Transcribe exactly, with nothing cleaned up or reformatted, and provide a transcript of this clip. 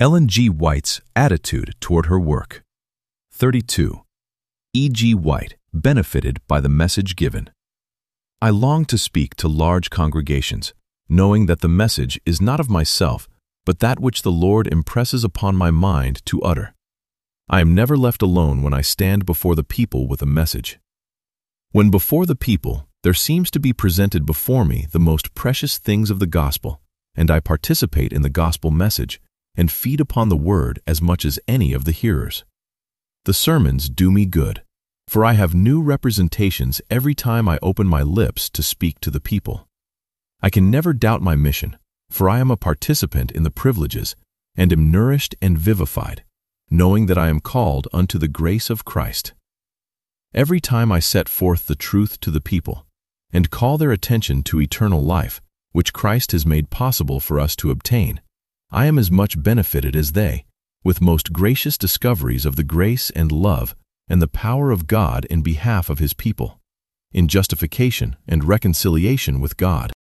Ellen G. White's attitude toward her work. thirty-two. E G. White benefited by the message given. I long to speak to large congregations, knowing that the message is not of myself, but that which the Lord impresses upon my mind to utter. I am never left alone when I stand before the people with a message. When before the people, there seems to be presented before me the most precious things of the gospel, and I participate in the gospel message and feed upon the word as much as any of the hearers. The sermons do me good, for I have new representations every time I open my lips to speak to the people. I can never doubt my mission, for I am a participant in the privileges and am nourished and vivified, knowing that I am called unto the grace of Christ. Every time I set forth the truth to the people and call their attention to eternal life, which Christ has made possible for us to obtain, I am as much benefited as they, with most gracious discoveries of the grace and love and the power of God in behalf of His people, in justification and reconciliation with God.